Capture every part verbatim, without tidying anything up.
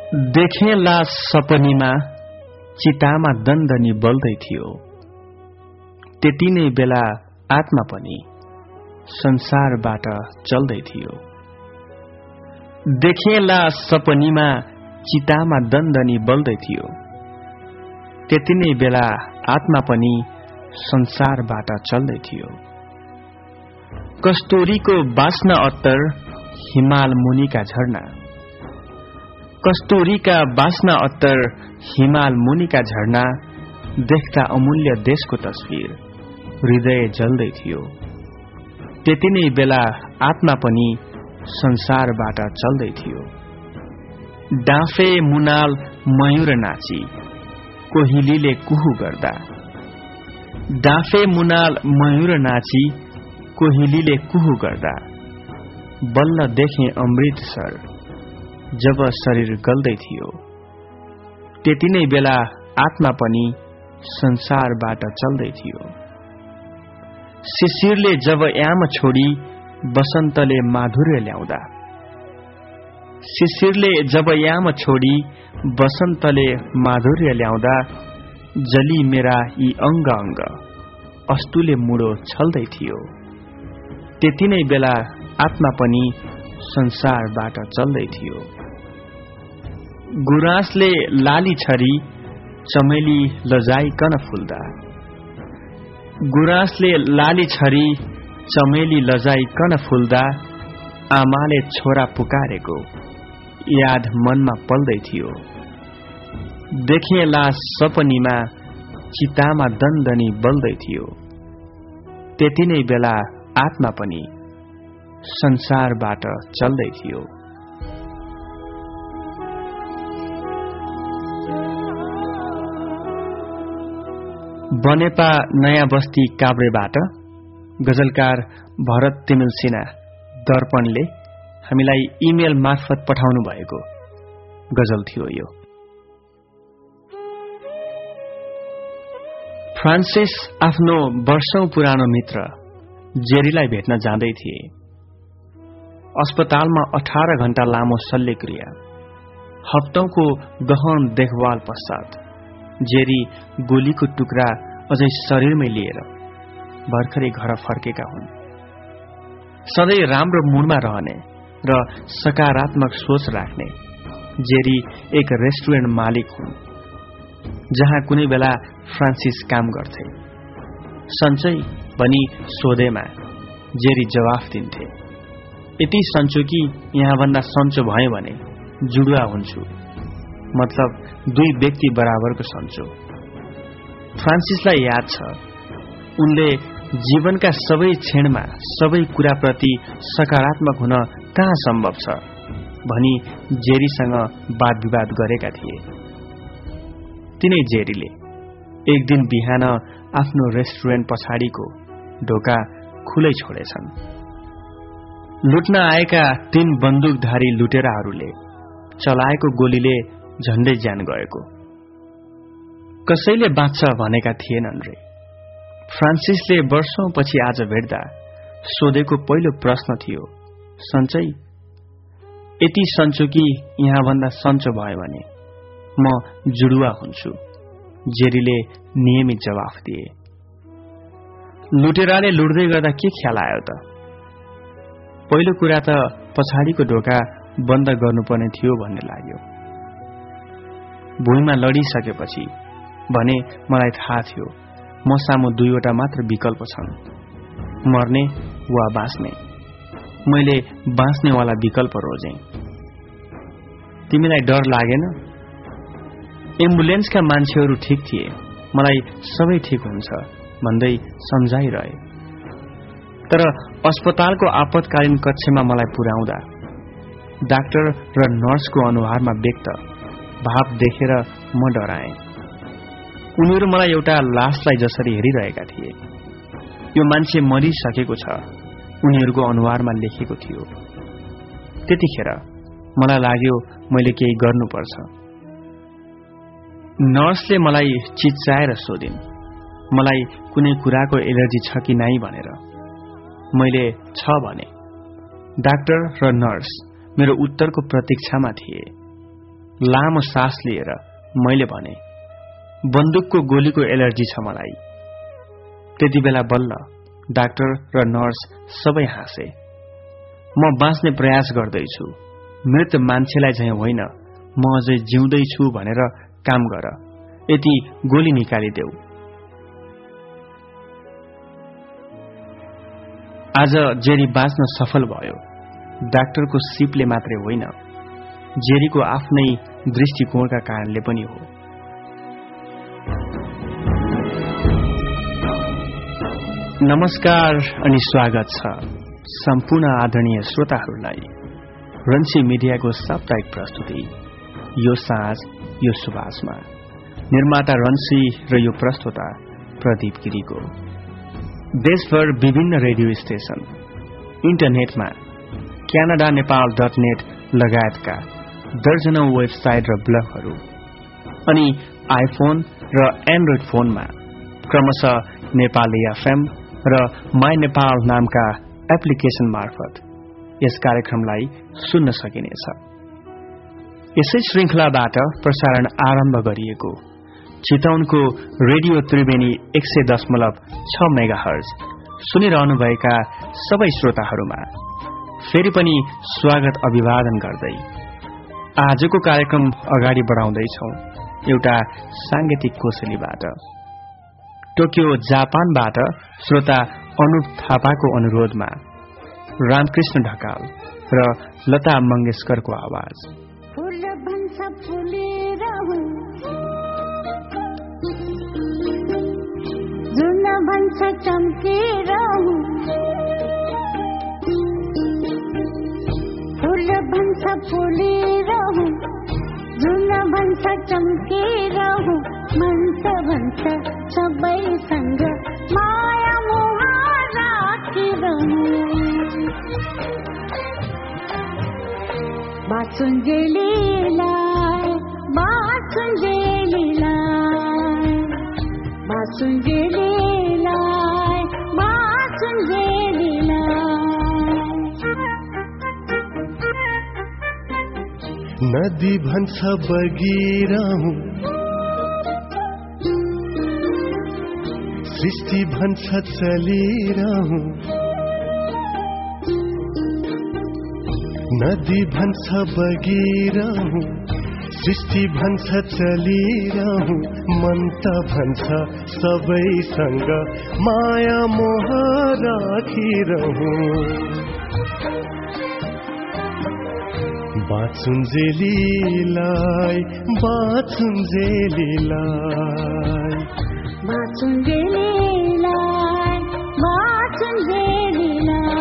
देखे लास सपनीमा चितामा दन्दनी बल्दै थियो। त्यति नै बेला आत्मा पनि संसारबाट चल्दै थियो। देखे लास सपनीमा चितामा दन्दनी बल्दै थियो। त्यति नै बेला आत्मा पनि संसारबाट चल्दै थियो। कस्तुरीको बास्ना अत्तर हिमाल मुनिका झरना, कस्तुरीका बास्ना अत्तर हिमाल मुनिका झरना, देख्दा अमूल्य देशको तस्वीर हृदय जल्दै थियो। त्यति नै बेला आत्मा पनि संसारबाट चल्दै थियो। डाँफे मुनाल मयूर नाची कोहिलीले कुहु गर्दा, डाँफे मुनाल मयूर नाची कोहिलीले कुहु गर्दा, बल्ल देखे अमृतसर जब शरीर गल्दै थियो। त्यति नै बेला आत्मा पनि संसारबाट चल्दै थियो। शिशिरले जब याम छोडी बसन्तले माधुर्य ल्याउँदा, शिशिरले जब याम छोडी बसन्तले माधुर्य ल्याउँदा, जली मेरा यी अंग अंग अस्तुले मुडो छल्दै थियो। त्यति नै बेला आत्मा पनि संसारबाट चल्दै थियो। गुराँसले लाली छरी चमेली लजाइकन फुल्दा, गुराँसले लाली छरी चमेली लजाइकन फुल्दा, आमाले छोरा पुकारेको याद मनमा पल्दै थियो। देखे लास सपनीमा चितामा दन्दनी बल्दै थियो। त्यति नै बेला आत्मा पनि संसारबाट चल्दै थियो। बनेपा नयाँ बस्ती काभ्रेबाट गजलकार भरत तिमिल सिन्हा दर्पणले हामीलाई इमेल मार्फत पठाउनु भएको गजल थियो यो। फ्रान्सिस आफ्नो वर्षौं पुरानो मित्र जेरीलाई भेट्न जाँदै थिए। अस्पतालमा अठार घण्टा लामो शल्यक्रिया, हप्तौंको गहन देखभाल पश्चात जेरी गोलीको टुक्रा अझै शरीरमै लिएर भर्खरै घर फर्केका हुन्। सधैँ राम्रो मुडमा रहने र सकारात्मक सोच राख्ने जेरी एक रेस्टुरेन्ट मालिक हुन्, जहाँ कुनै बेला फ्रान्सिस काम गर्थे। सन्चै भनी सोधेमा जेरी जवाफ दिन्थे, यति सन्चो कि यहाँभन्दा सन्चो भयो भने जुडुवा हुन्छु, मतलब दुई व्यक्ति बराबरको सन्चो। फ्रान्सिसलाई याद छ, उनले जीवनका सबै क्षणमा सबै कुराप्रति सकारात्मक हुन कहाँ सम्भव छ भनी जेरीसँग वाद विवाद गरेका थिए। तिनै जेरीले एक दिन बिहान आफ्नो रेस्टुरेन्ट पछाडिको ढोका खुलै छोडेछन्। लुट्न आएका तीन बन्दुकधारी लुटेराहरूले चलाएको गोलीले झण्डै ज्यान गएको। कसैले बाँच्छ भनेका थिएनन् रे। फ्रान्सिसले वर्षौंपछि आज भेट्दा सोधेको पहिलो प्रश्न थियो, सन्चै? यति सन्चो कि यहाँभन्दा सन्चो भयो भने म जुडुवा हुन्छु, जेरीले नियमित जवाफ दिए। लुटेराले लुट्दै गर्दा के ख्याल आयो त? पहिलो कुरा त पछाडिको ढोका बन्द गर्नुपर्ने थियो भन्ने लाग्यो। भुइँमा लडिसकेपछि भने मलाई थाहा थियो म सामु दुईवटा मात्र विकल्प छन्, मर्ने वा बाँच्ने। मैले बाँच्नेवाला विकल्प रोजेँ। तिमीलाई डर लागेन? एम्बुलेन्सका मान्छेहरू ठिक थिए, मलाई सबै ठिक हुन्छ भन्दै सम्झाइरहे। तर अस्पतालको आपतकालीन कक्षमा मलाई पुर्याउँदा डाक्टर र नर्सको अनुहारमा व्यक्त भाव देखेर म डराएँ। उनीहरू मलाई एउटा लासलाई जसरी हेरिरहेका थिए, यो मान्छे मरिसकेको छ, उनीहरूको अनुहारमा लेखेको थियो। त्यतिखेर मलाई लाग्यो मैले केही गर्नुपर्छ। नर्सले मलाई चिच्चाएर सोधिन्, मलाई कुनै कुराको एलर्जी छ कि नै भनेर। मैले छ भने। डाक्टर र नर्स मेरो उत्तरको प्रतीक्षामा थिए। लामो सास लिएर मैले भने, बन्दुकको गोलीको एलर्जी छ मलाई। त्यति बेला बल्ल डाक्टर र नर्स सबै हाँसे। म बाँच्ने प्रयास गर्दैछु, मृत मान्छेलाई झैं होइन, म अझै जिउँदैछु भनेर काम गर, यति गोली निकालिदेऊ। आज जेरी बाँच्न सफल भयो। डाक्टरको सिपले मात्रै होइन, जेरीको आफ्नै दृष्टिकोणका कारणले पनि हो। नमस्कार अनि स्वागत छ सम्पूर्ण आदरणीय श्रोताहरूलाई रन्सी मिडियाको साप्ताहिक प्रस्तुति यो साँझ यो सुबासमा। निर्माता रन्सी र यो प्रस्तुता प्रदीप गिरीको। देशभर विभिन्न रेडियो स्टेशन, इन्टरनेटमा क्यानाडा नेपाल डट नेट लगायतका दर्जनौं वेबसाइट र ब्लगहरू अनि आइफोन र एन्ड्रोइड फोनमा क्रमशः नेपाली एफएम र माई नेपाल नामका एप्लिकेशन मार्फत यस कार्यक्रमलाई सुन्न सकिनेछ। यसै श्रृंखलाबाट प्रसारण आरम्भ गरिएको चितवनको रेडियो त्रिवेणी एक सय दशमलव छ मेगा हर्ज सुनिरहनुभएका सबै श्रोताहरूमा फेरि पनि स्वागत अभिवादन गर्दै आजको कार्यक्रम अगाडि बढाउँदैछौं एउटा सांगीतिक कोसेलीबाट। टोकियो जापानबाट श्रोता अनुप थापाको अनुरोधमा रामकृष्ण ढकाल र लता मंगेशकरको आवाज। फूल भन्छ फुलिरहु, जुन भन्छ चम्किरहु, फूल भन्छ फुलिरहु, जुन भन्छ चम्किरहु, मन त भन्छ सबैसँग माया मोह राखिरहु। बासुन्जेलीलाई बासुन्जेलीलाई बासुन्जेलीलाई बासुन्जेलीलाई नदी भन्छ बगिरहु, सृष्टि भन्छ चलिरहु, नदी भन्छ बगिरहु, सृष्टि भन्छ चलिरहु, मन त भन्छ सबैसँग माया मोह राखिरहु। बाँचुन्जेलीलाई बाँचुन्जेलीलाई बाँचुन्जेलीलाई बाँचुन्जेलीलाई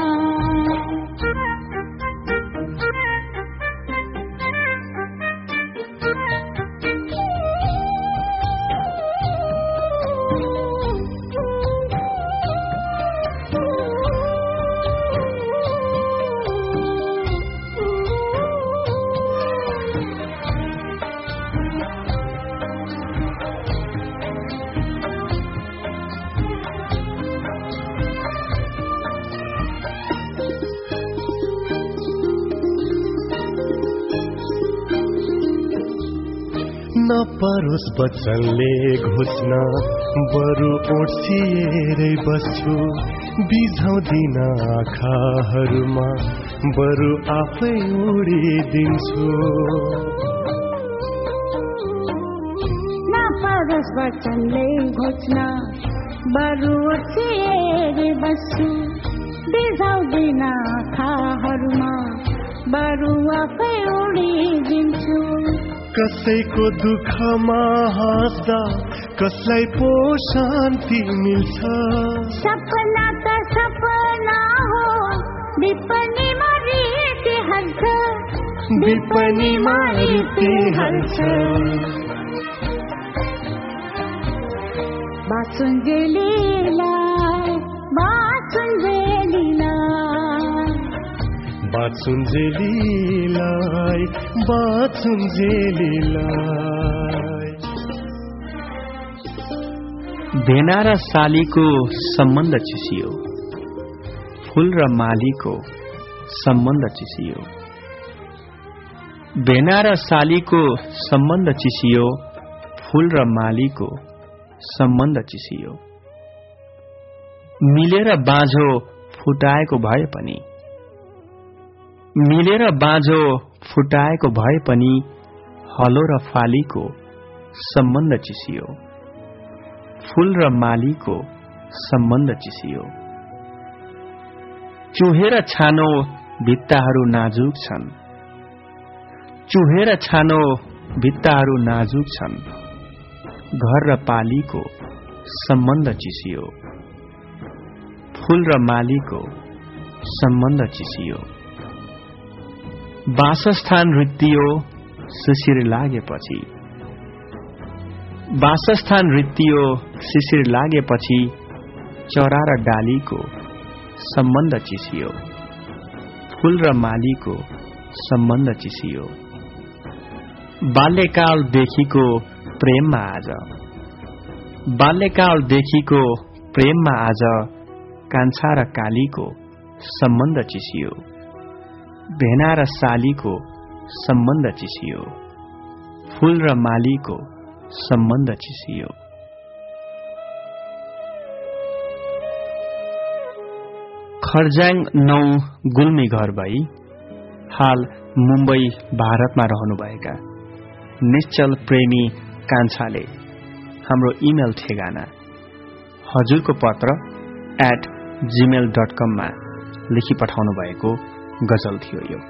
नपरोस् बच्चनले घोच्न, बरु ओर्सिएरै बस्छु, बिझाउँदिन आँखाहरूमा, बरु आफै उडिदिन्छु। नपरोस् बच्चनले घोच्न, बरु ओर्सिएरै बस्छु, बिझाउँदिन आँखाहरूमा, बरु आफै उडिदिन्छु। कसैको दुःखमा हाँस्दा कसलाई पो शान्ति मिल्छ। सपना त सपना हो, विपनीमा रीति हल्छ, विपनीमा रीति हल्छ। बाँचुन्जेलीलाई बाँचुन्जेलीलाई बाँचुन्जेलीलाई बाँचुन्जेलीलाई। भेना र सालीको सम्बन्ध चिसियो, फूल र मालीको सम्बन्ध चिसियो, भेना र सालीको सम्बन्ध चिसियो, फूल र मालीको सम्बन्ध चिसियो। मिलेर बाँझो फुटाएको भए पनि मिलेर बाँझो फुटाएको भए पनि हलो र फालीको सम्बन्ध चिसियो, फूल र मालीको सम्बन्ध चिसियो। चुहेर छानो भित्ताहरू नाजुक छन्, चुहेर छानो भित्ताहरू नाजुक छन्, घर र पालीको सम्बन्ध चिसियो, फूल र मालीको सम्बन्ध चिसियो। वासस्थान रित्तियो शिशिर लागेपछि वासस्थान रित्तियो शिशिर लागेपछि चरा र डालीको सम्बन्ध चिसियो, फूल र मालीको सम्बन्ध चिसियो। बाल्यकालदेखिको प्रेममा आज बाल्यकालदेखिको प्रेममा आज कान्छा र कालीको सम्बन्ध चिसियो, भेना र सालीको सम्बन्ध चिसियो, फूल र मालीको सम्बन्ध चिसियो। खर्जाङ नौ गुल्मी घर भई हाल मुम्बई भारतमा रहनुभएका निश्चल प्रेमी कान्छाले हाम्रो इमेल ठेगाना हजुरको पत्र एट जीमेल डट कममा लेखी पठाउनु भएको गजल थियो यो।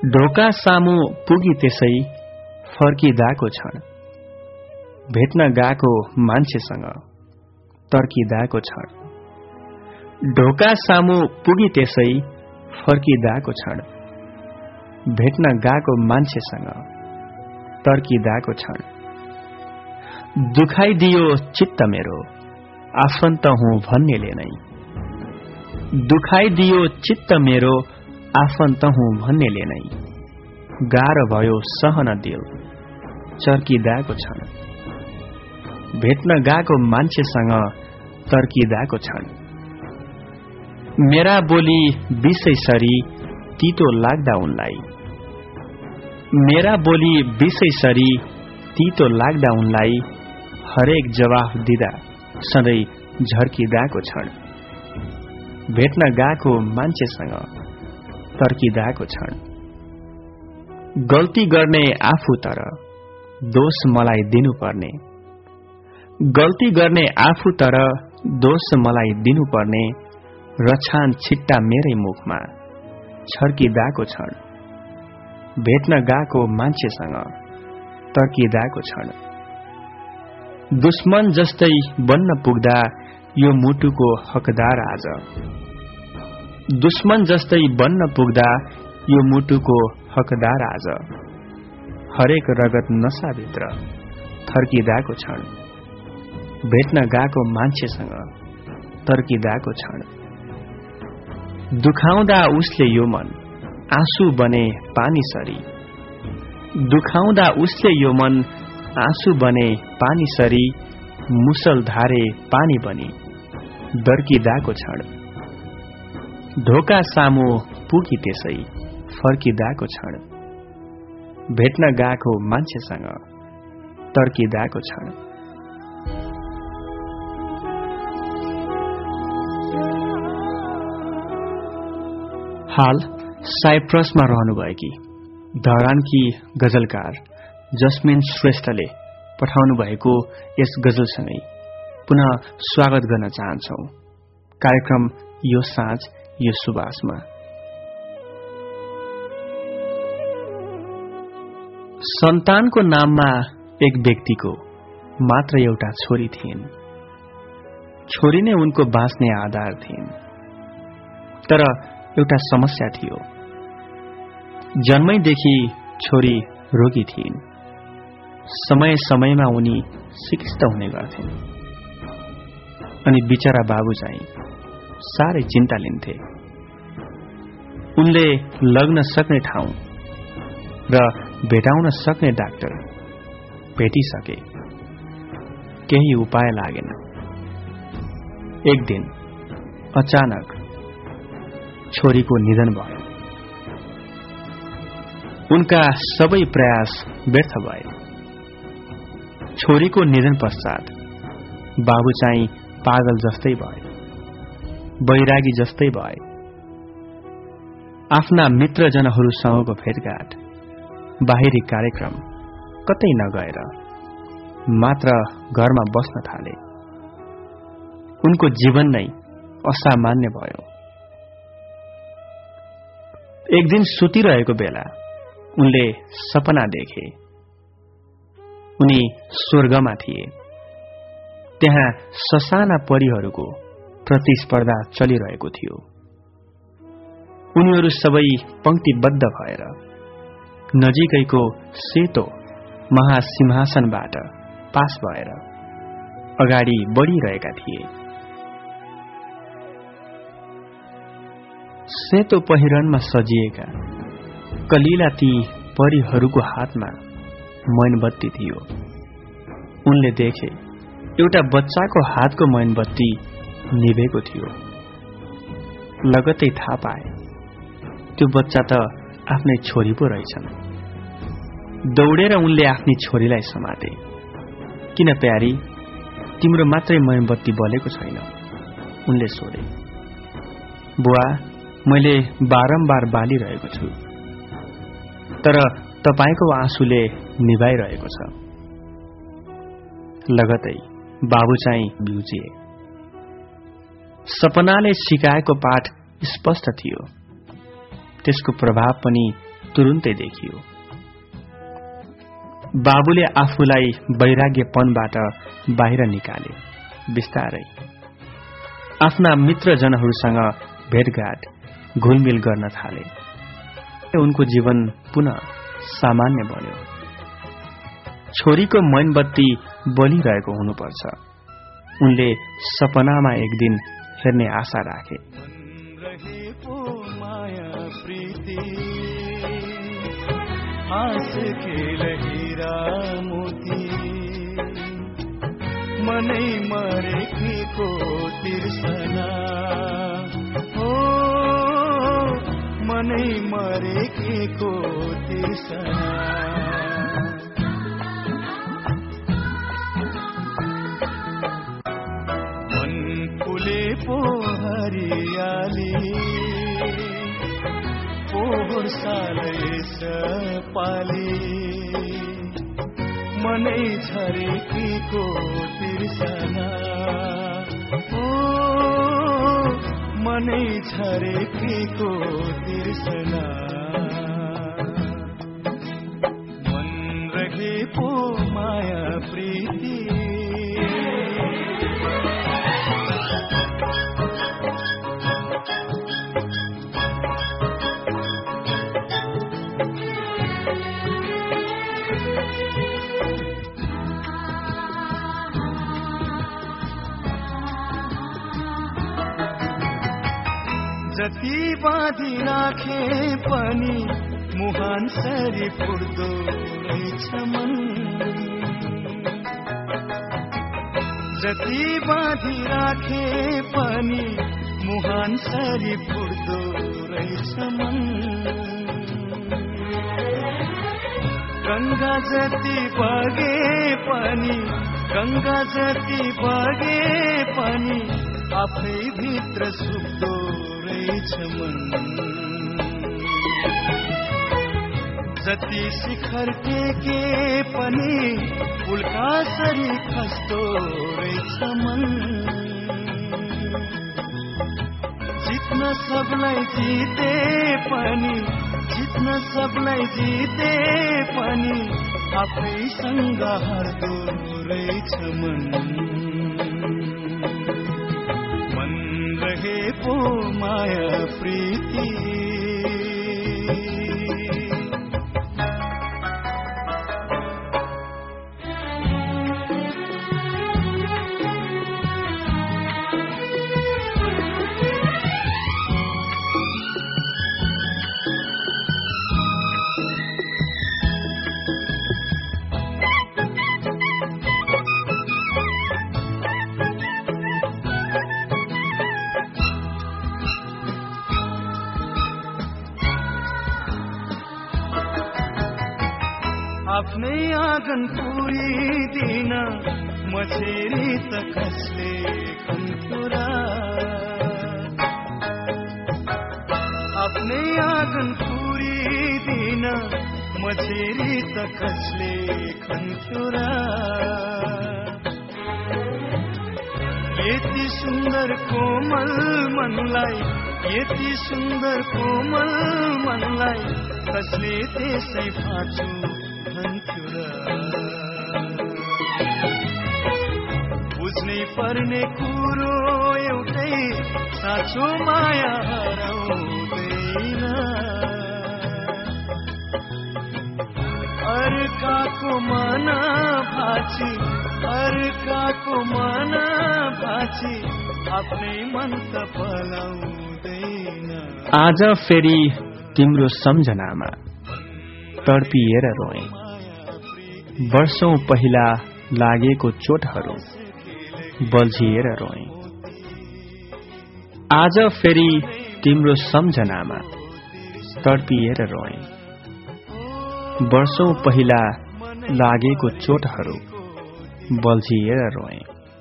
ढोका सामु पुगी त्यसै फर्किदाको क्षण भेट्न गएको मान्छेसँग तर्किदाको क्षण ढोका सामु पुगी त्यसै फर्किदाको क्षण भेट्न गएको मान्छेसँग तर्किदाको क्षण दुखाइदियो चित्त मेरो आफन्त हुँ भन्नेले नै दुखाइदियो चित्त मेरो आफन्त हुँ भन्नेले नै गाह्रो भयो सहन दिल चर्किदाको क्षण भेट्न गएको मान्छेसँग तर्किदाको क्षण मेरा बोली विषयसरी तीतो लाग्दा उनलाई मेरा बोली विषयसरी तीतो लाग्दा उनलाई हरेक जवाफ दिदा सधैँ झर्किदाको क्षण भेट्न गएको मान्छेसँग तर्किदाको क्षण गल्ती गर्ने आफू तर दोष मलाई दिनुपर्ने गल्ती गर्ने आफू तर दोष मलाई दिनुपर्ने रछान छिट्टा मेरै मुखमा छर्किदाको क्षण भेट्न गएको मान्छेसँग तर्किदाको क्षण दुश्मन जस्तै बन्न पुग्दा यो मुटुको हकदार आज दुश्मन जस्तै बन्न पुग्दा यो मुटुको हकदार आज हरेक रगत नसाभित्र थर्किदाको क्षण भेट्न गएको मान्छेसँग तर्किदाको क्षण दुखाउँदा उसले यो मन आँसु बने पानी सरी दुखाउँदा उसले यो मन आँसु बने पानी सरी मुसलधारे पानी बनी दर्किदाको क्षण ढोका सामु पुगी त्यसै फर्किदाको क्षण भेट्न गएको मान्छेसँग तर्किदाको क्षण हाल साइप्रसमा रहनुभएकी धरानकी गजलकार जस्मिन श्रेष्ठले पठाउनु भएको यस गजलसँगै पुनः स्वागत गर्न चाहन्छौ कार्यक्रम यो साँझ यो सुबासमा। सन्तानको नाममा एक व्यक्तिको मात्र एउटा छोरी थिइन्। छोरी नै उनको बाँच्ने आधार थिइन्। तर एउटा समस्या थियो। जन्मैदेखि छोरी रोगी थिइन्। समय समयमा उनी सिकिस्त हुने गर्थिन्। अनि बिचरा बाबु चाहिँ साह्रै चिन्ता लिन्थे। उनले लग्न सक्ने ठाउँ र भेटाउन सक्ने डाक्टर भेटिसके, केही उपाय लागेन। एक दिन अचानक छोरीको निधन भयो। उनका सबै प्रयास व्यर्थ भए। छोरीको निधन पश्चात बाबु चाहिँ पागल जस्तै भए, बैरागी जस्तै भए। आफ्ना मित्रजनहरूसँगको भेटघाट, बाहिरी कार्यक्रम कतै नगएर मात्र घरमा बस्न थाले। उनको जीवन नै असामान्य भयो। एक दिन सुतिरहेको बेला उनले सपना देखे। उनी स्वर्गमा थिए। त्यहाँ ससाना परीहरूको प्रतिस्पर्धा चलिरहेको थियो। उनीहरू सबै पंक्तिबद्ध भएर नजिकैको सेतो महासिंहासनबाट पास भएर अगाडि बढिरहेका थिए। सेतो पहिरनमा सजिएका कलिला ती परीहरूको हातमा मैनबत्ती थियो। उनले देखे एउटा बच्चाको हातको मैनबत्ती निभेको थियो। लगत्तै थाहा पाए त्यो बच्चा त आफ्नै छोरी पो रहेछन्। दौडेर उनले आफ्नी छोरीलाई समाते। किन प्यारी, तिम्रो मात्रै मैनबत्ती बलेको छैन? उनले सोधे। बुवा, मैले बारम्बार बालिरहेको छु, तर तपाईको आँसुले निभाइरहेको छ। लगतै बाबु चाहिँ बिउजिए। सपनाले सिकाएको पाठ स्पष्ट थियो। त्यसको प्रभाव पनि तुरुन्तै देखियो। बाबुले आफूलाई वैराग्यपनबाट बाहिर निकाले। बिस्तारै आफ्ना मित्रजनहरूसँग भेटघाट घुलमिल गर्न थाले। उनको जीवन पुनः सामान्य बन्यो। छोरीको मैनबत्ती बलिरहेको हुनुपर्छ। उनले सपनामा एक दिन हेर्ने आशा राखे। मनै मरेको तिर्सना हो, मनै मरेको तिर्सना। मन फुले पो हरियाली, पोहोर सालै सपाली, मनै झरेको तिर्सना हो, मनै झरेको तिर्सना। मन रहे पो माया प्रीति, जति बाँधी राखे पनि मुहान सरी फुर्दो रहेछ मन। जति बाँधी राखे पनि मुहान सरी फुर्दो रहेछ मन। गंगा जति बगे पनि, गंगा जति बगे पनि आफै भित्र सुक्दो रहेछ मन। जति शिखर टेके पनि उल्का सरी खस्दो रहेछ मन। जित्न सबलाई जिते पनि, जित्न सबलाई जिते पनि आफैसँग हार्दो रहेछ मन। रहे पो माया प्रीति, आफ्नै आँगन पुरिदिन मछेरी त कसले खन्थ्यो र। आफ्नै आँगन पुरिदिन मछेरी त कसले खन्थ्यो र। यति सुन्दर कोमल मनलाई, यति सुन्दर कोमल मनलाई कसले त्यसै फाँचो भन्थ्यो र। बुझ्नै पर्ने कुरो एउटै, साँचो माया हराउँदैन। अर्काको मन भाँची, अर्काको मन भाँची आफ्नै मन त पलाउँदैन। आज फेरि तिम्रो सम्झनामा तडपिएर रोएँ। वर्षौं पहिला लागेको चोटहरू बल्झिएर रोएँ। आज फेरि तिम्रो सम्झनामा तडपिएर रोएँ। वर्षौं पहिला लागेको चोटहरू बल्झिएर रोएँ।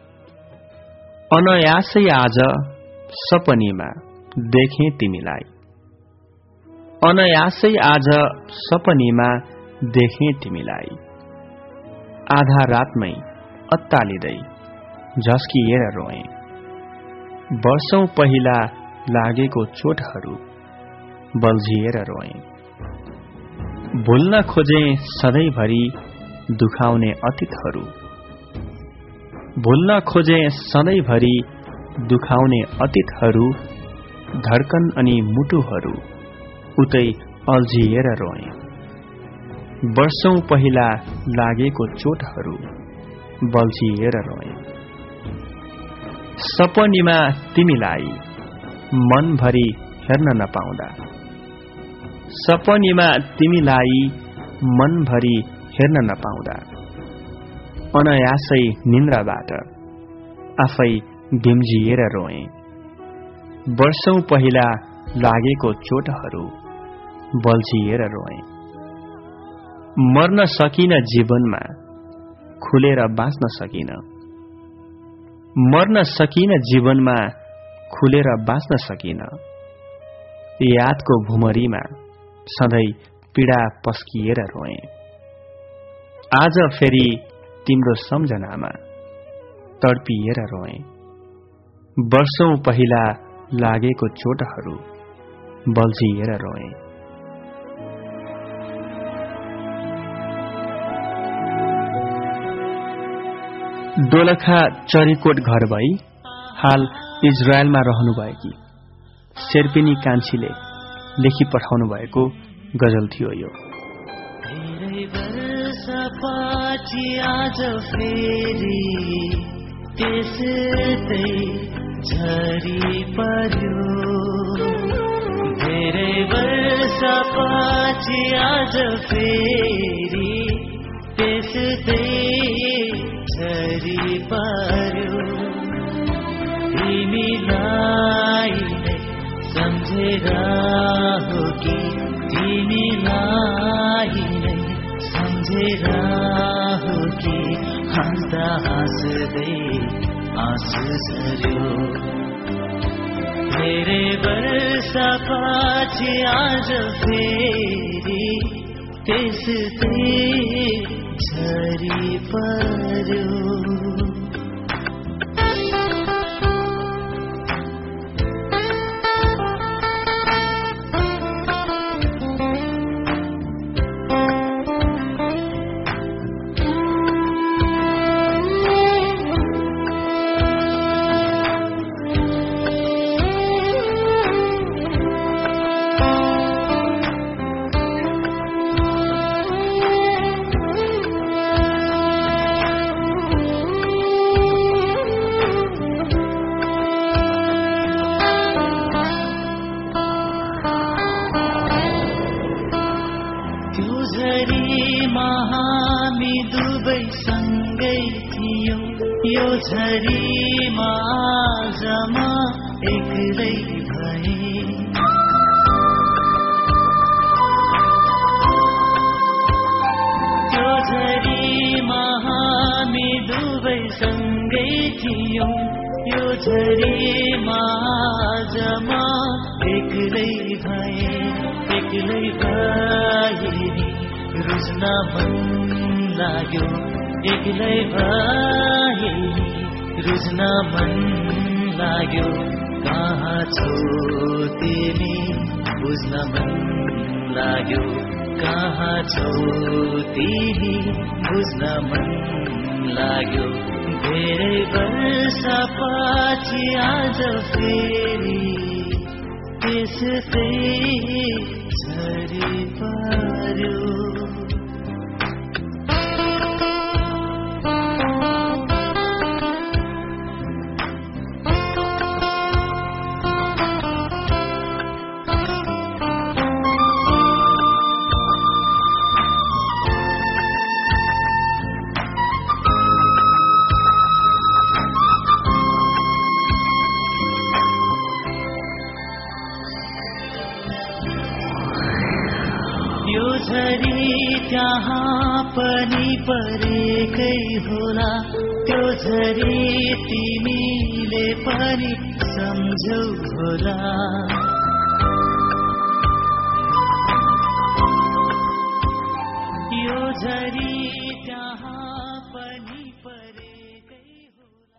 अनायासै आज सपनीमा देखेँ तिमीलाई, अनायासै आज सपनीमा देखेँ तिमीलाई। आधा रातमै अत्तालिँदै झस्किएर रोएँ। वर्षौं पहिला लागेको चोटहरू बल्झिएर रोएँ। भुल्न खोजे सधैँभरि दुखाउने अतीतहरू, भुल्न खोजे सधैँभरि दुखाउने अतीतहरू, धड्कन अनि मुटुहरू उतै अल्झिएर रोए। वर्षौं पहिला लागेको चोटहरू बल्झिएर रोए। सपनीमा तिमीलाई मनभरि हेर्न नपाउँदा, सपनीमा तिमीलाई मनभरि हेर्न नपाउँदा, अनायासै निन्द्राबाट आफै धिम्झिएर रोए। वर्षौं पहिला लागेको चोटहरू बल्झिएर रोए। मर्न सकिन जीवनमा, खुलेर बाँच्न सकिन, मर्न सकिन जीवनमा, खुलेर बाँच्न सकिन। यादको भुमरीमा सधैँ पीडा पस्किएर रोए। आज फेरि तिम्रो सम्झनामा तडपिएर रोए। वर्षौं पहिला लागेको चोटहरू बल्झिएर रोए। दोलखा चरीकोट घर भई हाल इजरायलमा रहनुभएकी शेर्पिनी कान्छीले लेखी पठाउनु भएको गजल थियो यो। धेरै वर्षपछि आज फेरि त्यसै झरी पर्यो, धेरै वर्षपछि आज फेरि त्यसै झरी पर्यो। तिमीलाई नै सम्झेर हो कि, तिमीलाई नै सम्झेर हो कि, हाँस्दा हाँस्दै आँसु झर्यो। धेरै वर्षपछि आज फेरि त्यस्तै झरी पर्यो। झरीमा जमा एक्लै भए, त्यो झरीमा हामी दुवै सँगै थियौं। यो झरीमा जमा एक्लै भए, एक्लै भए नि रुच्न मन लाग्यो, एक्लै भए रुच्न मन लाग्यो। कहाँ छौ तिमी बुझ्न मन लाग्यो, कहाँ छौ तिमी बुझ्न मन लाग्यो। धेरै वर्षपछि आज फेरि त्यस्तै झरी पर्यो। त्यहाँ पनि परेकै होला, त्यो झरी तिमीले पनि सम्झौ होला। यो झरी त्यहाँ पनि परेकै होला।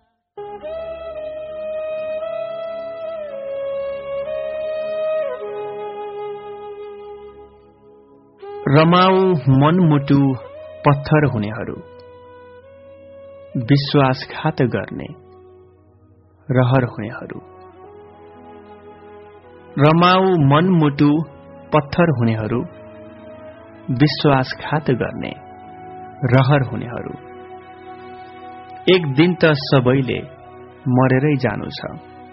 रमाऊ मनमुटु पत्थर हुनेहरू, विश्वासघात गर्ने रहर हुनेहरू। रमाऊ मनमुटु पत्थर हुनेहरू, विश्वासघात गर्ने रहर हुनेहरू। एक दिन त सबैले मरेरै जानु छ,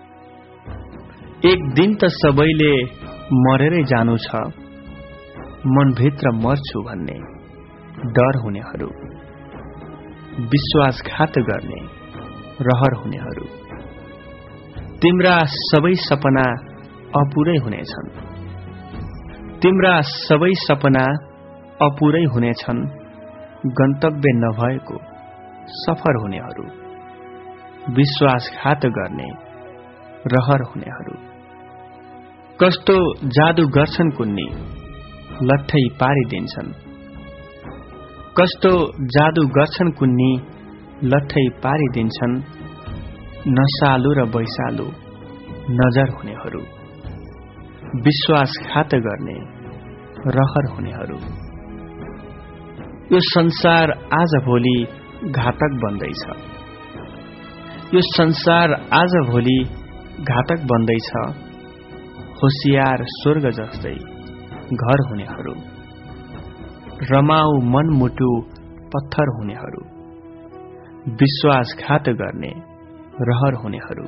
एक दिन त सबैले मरेरै जानु छ, मनभित्र मर्छु भन्ने डर हुनेहरू, विश्वासघात गर्ने रहर हुनेहरू। तिम्रा सबै सपना अपुरै हुनेछन्, तिम्रा सबै सपना अपुरै हुनेछन्, गन्तव्य नभएको सफर हुनेहरू, विश्वासघात गर्ने रहर हुनेहरू। कस्तो जादु गर्छन् कुन्नी, लट्ठै पारिदिन्छन्, कस्तो जादु गर्छन् कुन्नी, लट्ठै पारिदिन्छन्, नसालु र बैसालु नजर हुनेहरू, विश्वासघात गर्ने रहर हुनेहरू। यो संसार आज भोलि घातक बन्दैछ, यो संसार आज भोलि घातक बन्दैछ, होशियार स्वर्ग जस्तै घर हुनेहरू, रमाऊ मनमुटु पत्थर हुनेहरू, विश्वासघात गर्ने रहर हुनेहरू।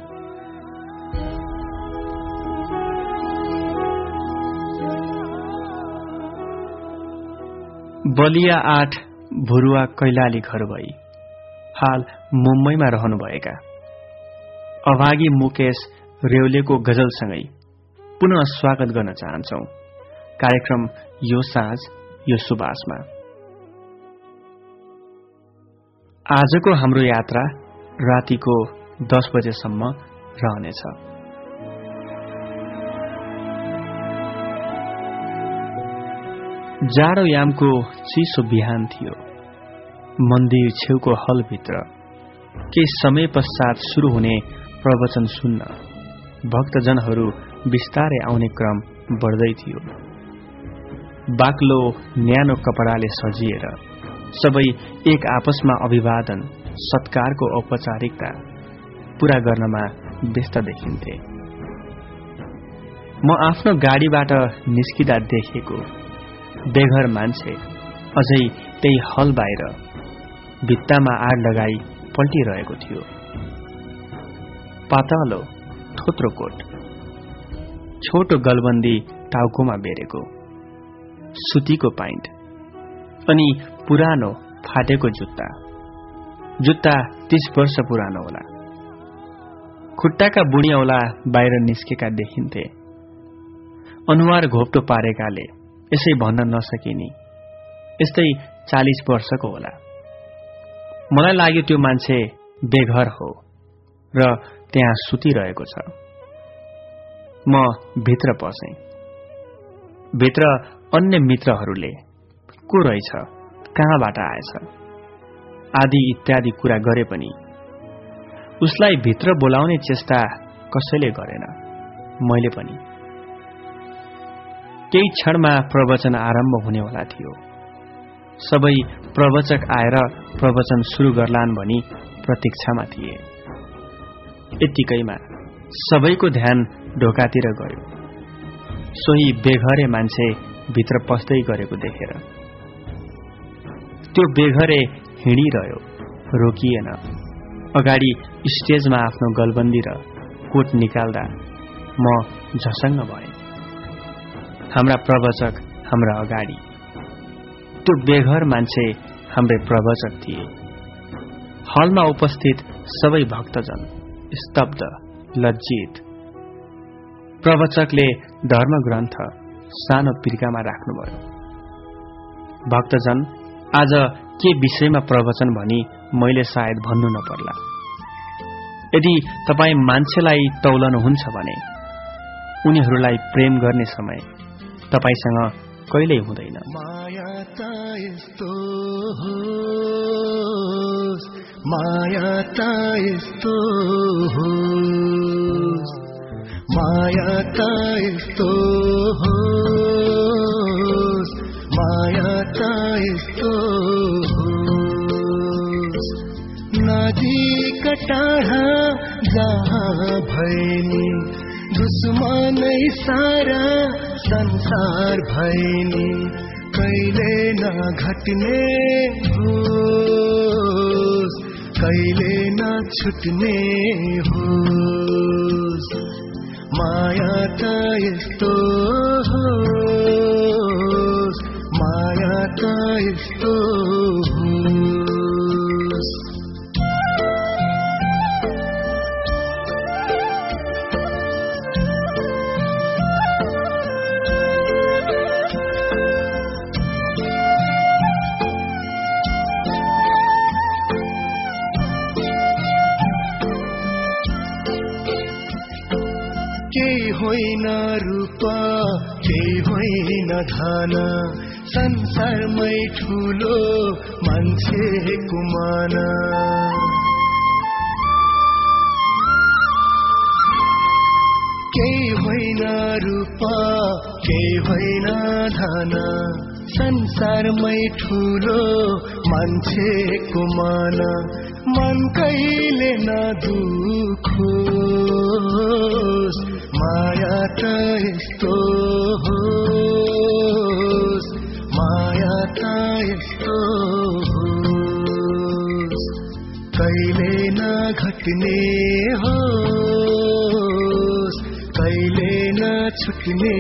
बलिया आठ भुरुवा कैलाली घर भई हाल मुम्बईमा रहनुभएका अभागी मुकेश रेवलेको गजलसँगै पुनः स्वागत गर्न चाहन्छौ कार्यक्रम यो साँझ यो सुबासमा। आजको हाम्रो यात्रा रातिको दस बजेसम्म रहनेछ। जाडो यामको चिसो बिहान थियो। मन्दिर छेउको हलभित्र केही समय पश्चात शुरू हुने प्रवचन सुन्न भक्तजनहरू बिस्तारै आउने क्रम बढ्दै थियो। बाक्लो न्यानो कपडाले सजिएर सबै एक आपसमा अभिवादन सत्कारको औपचारिकता पूरा गर्नमा व्यस्त देखिन्थे। म आफ्नो गाडीबाट निस्किँदा देखेको बेघर मान्छे अझै त्यही हल बाहिर भित्तामा आड लगाई पल्टिरहेको थियो। पातलो थोत्रो कोट, छोटो गलबन्दी टाउकोमा बेरेको, सुतीको पाइन्ट अनि पुरानो फाटेको जुत्ता। जुत्ता तीस वर्ष पुरानो होला। खुट्टाका बुढियौला बाहिर निस्केका देखिन्थे। अनुहार घोप्टो पारेकाले यसै भन्न नसकिनी यस्तै चालीस वर्षको होला। मलाई लाग्यो त्यो मान्छे बेघर हो र त्यहाँ सुतिरहेको छ। म भित्र पसेँ। भित्र अन्य मित्रहरूले को रहेछ, कहाँबाट आएछ आदि इत्यादि कुरा गरे पनि उसलाई भित्र बोलाउने चेष्टा कसैले गरेन। मैले पनि। केही क्षणमा प्रवचन आरम्भ हुनेवाला थियो। सबै प्रवचक आएर प्रवचन सुरु गर्लान् भनी प्रतीक्षामा थिए। यतिकैमा सबैको ध्यान ढोकातिर गयो। सोही बेघरे मान्छे भित्र पस्दै गरेको देखेर। त्यो बेघरे हिँडिरह्यो, रोकिएन। अगाडि स्टेजमा आफ्नो गलबन्दी र कोट निकाल्दा म झसङ्ग भएँ। हाम्रा प्रवचक हाम्रा अगाडि। त्यो बेघर मान्छे हाम्रै प्रवचक थिए। हलमा उपस्थित सबै भक्तजन स्तब्ध, लज्जित। प्रवचकले धर्मग्रन्थ सानो पिर्कामा राख्नुभयो। भक्तजन, आज के विषयमा प्रवचन भनी मैले सायद भन्नु नपर्ला। यदि तपाईँ मान्छेलाई तौलनुहुन्छ भने उनीहरूलाई प्रेम गर्ने समय तपाईसँग कहिल्यै हुँदैन। माया त यस्तो होस्, माया त यस्तो होस्, माया त यस्तो होस्, माया यस्तो होस् नजिक टाढा जहाँ भएनी दुश्मनै सारा संसार भएनी कहिले नघट्ने होस् कहिले नछुट्ने होस् माया त यस्तो होस् माया त यस्तो होस् केही होइन रूप केही होइन धन संसारमै ठुलो मान्छेको मन केही होइन रूप केही होइन धन संसारमै ठुलो मान्छेको मन मन कहिले नदुखोस् माया त यस्तो होस् माया त यस्तो होस् कहिले नघट्ने होस् कहिले नछुट्ने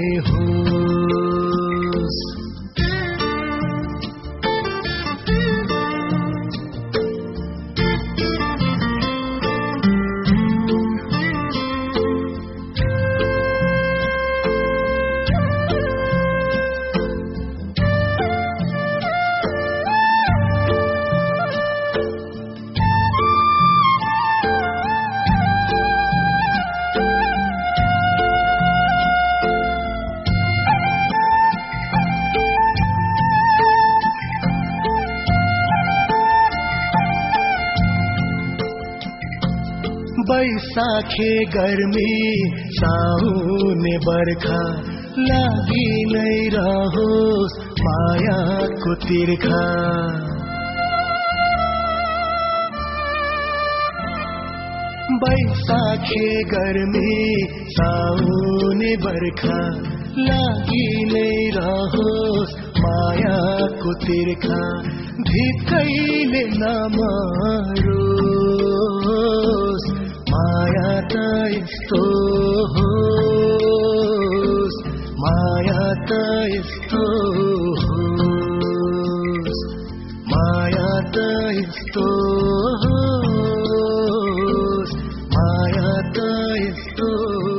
होस् बैसाखे गर्मी साउने बर्खा लागि नै रहोस् मायाको तिर्खा बैसाखे गर्मी साउने बर्खा लागि नै रहोस् मायाको तिर्खा धिक्कैले नमरोस् माया त यस्तो होस् माया त यस्तो होस् माया त यस्तो होस् माया त यस्तो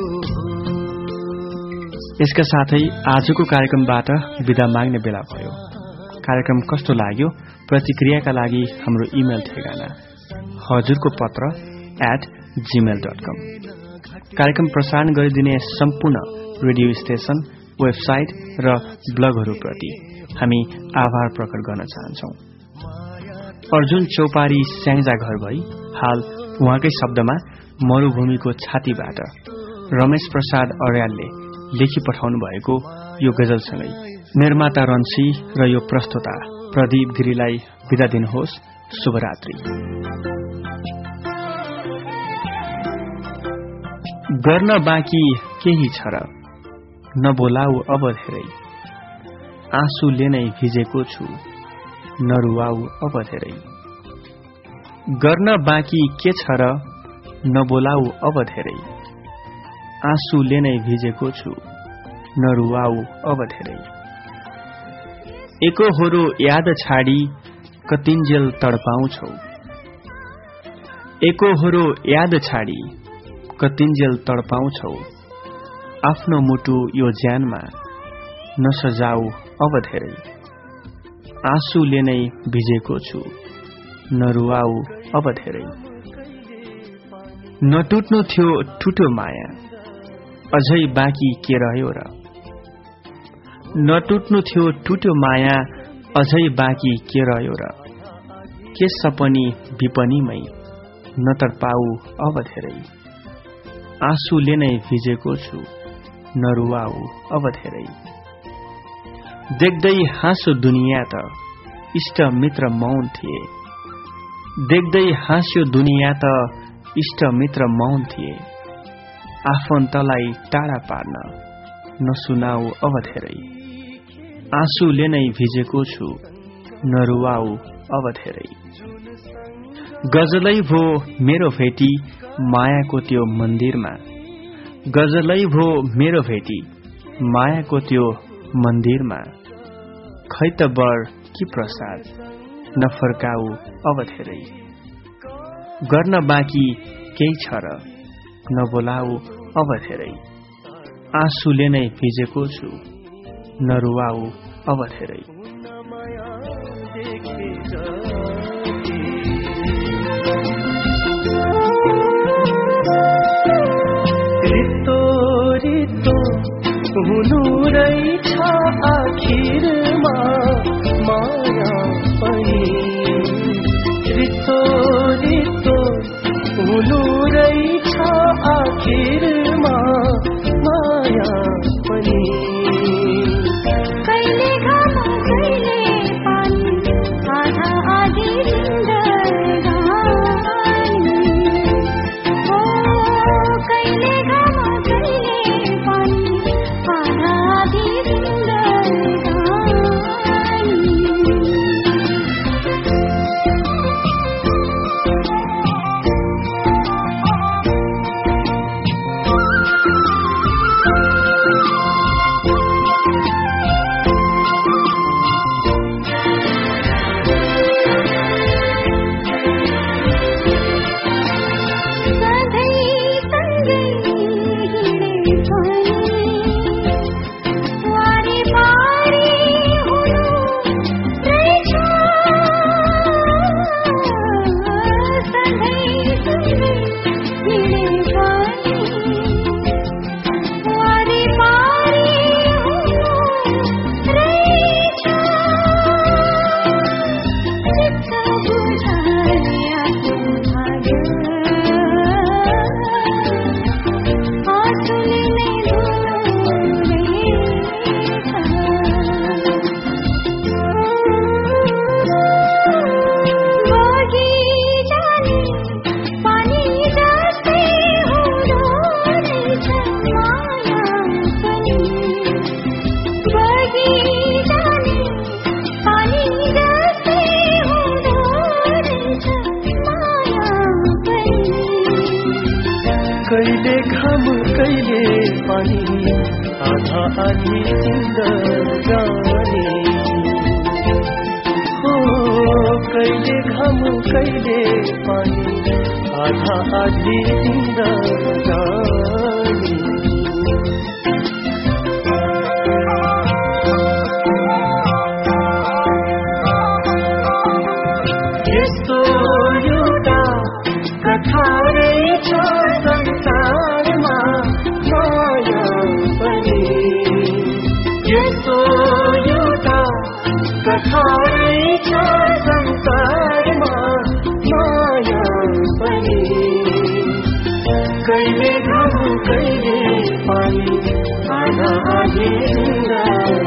होस्। यसका साथै आजको कार्यक्रमबाट बिदा माग्ने बेला भयो। कार्यक्रम कस्तो लाग्यो प्रतिक्रियाका लागि हाम्रो इमेल ठेगाना हजुरको पत्र एट जीमेल डट कम। कार्यक्रम प्रसारण गरिदिने सम्पूर्ण रेडियो स्टेशन वेबसाइट र ब्लगहरूप्रति हामी आभार प्रकट गर्न चाहन्छौं। अर्जुन चौपारी स्याङ्जा घर भई हाल उहाँकै शब्दमा मरुभूमिको छातीबाट रमेश प्रसाद अर्यालले लेखी पठाउनु भएको यो गजलसँगै निर्माता रन्सी र यो प्रस्तुता प्रदीप गिरीलाई बिदा दिनुहोस्। शुभरात्रि। गर्न बाँकी केही छ र नबोलाऊ अब धेरै आँसुले नै भिजेको छु नरुवाऊ अब धेरै गर्न बाँकी के छ र नबोलाऊ अब धेरै आँसुले नै भिजेको छु नरुवाऊ अब धेरै एकोहोरो याद छाडी कतिन्जेल तडपाउँछौ एकोहोरो याद छाडी कतिन्जेल तडपाउँछौ आफ्नो मुटु यो ज्यानमा नसजाऊ अब धेरै आँसुले नै भिजेको छु नरुवाऊ अब धेरै नटुट्नु थियो ठुटो माया अझै बाँकी के रह्यो र नटुट्नु थियो ठुटो माया अझै बाँकी के रह्यो र के सपनी विपनीमै नतर्पाऊ अब धेरै आँसुले नै भिजेको छु नरुवाऊ अब धेरै देख्दै हाँसो दुनिया त इष्ट मित्र मौन थिए देख्दै हाँस्यो दुनिया त इष्ट मित्र मौन थिए आफन्तलाई टाढा पार्न नसुनाऊ अब धेरै आँसुले नै भिजेको छु नरुवाऊ अब धेरै गजलै भो मेरो भेटी मायाको त्यो मन्दिरमा गजलै भो मेरो भेटी मायाको त्यो मन्दिरमा खै त वर कि प्रसाद नफर्काऊ अब धेरै गर्न बाँकी केही छ र नबोलाऊ अब धेरै आँसुले नै भिजेको छु नरुवाऊ अब धेरै रितो रितो हुनु रहेछ आखिरमा माया पनि रितो रितो हुनु रहेछ आखिरमा माया पनि कहिले घाम कहिले पानी आधा आधी जिन्दगानी हो कहिले घाम कहिले पानी आधा आधी कहिले घाम कहिले पानी आधा आधी जिन्दगानी हो कहिले घाम कहिले पानी आधा आधी जिन्दगानी यस्तो एउटा कथा रहेछ संसारमा माया पनि यस्तो एउटा कथा रहेछ संसारमा माया पनि कहिले घाम कहिले पानी आधा आधी